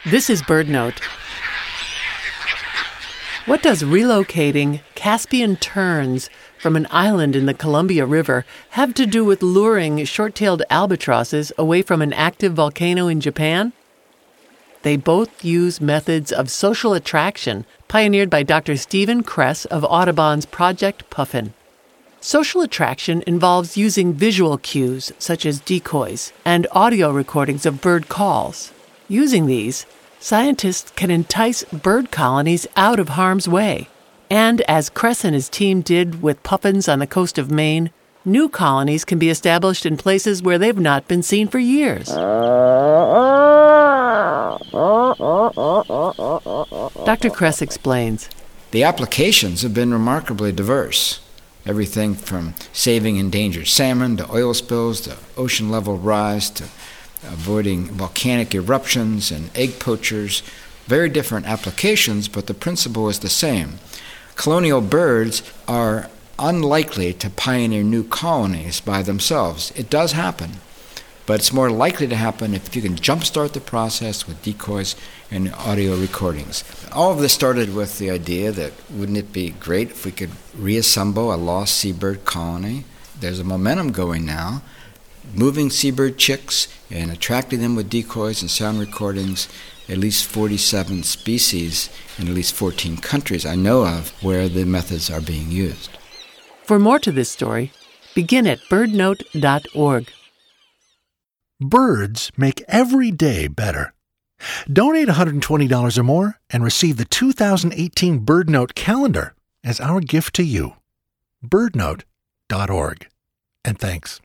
This is BirdNote. What does relocating Caspian terns from an island in the Columbia River have to do with luring short-tailed albatrosses away from an active volcano in Japan? They both use methods of social attraction pioneered by Dr. Stephen Kress of Audubon's Project Puffin. Social attraction involves using visual cues, such as decoys, and audio recordings of bird calls. Using these, scientists can entice bird colonies out of harm's way. And as Kress and his team did with puffins on the coast of Maine, new colonies can be established in places where they've not been seen for years. Dr. Kress explains. The applications have been remarkably diverse. Everything from saving endangered salmon to oil spills to ocean level rise to avoiding volcanic eruptions and egg poachers. Very different applications, but the principle is the same. Colonial birds are unlikely to pioneer new colonies by themselves. It does happen, but it's more likely to happen if you can jumpstart the process with decoys and audio recordings. All of this started with the idea that wouldn't it be great if we could reassemble a lost seabird colony? There's a momentum going now, moving seabird chicks and attracting them with decoys and sound recordings. At least 47 species in at least 14 countries I know of where the methods are being used. For more to this story, begin at birdnote.org. Birds make every day better. Donate $120 or more and receive the 2018 BirdNote calendar as our gift to you. birdnote.org. And thanks.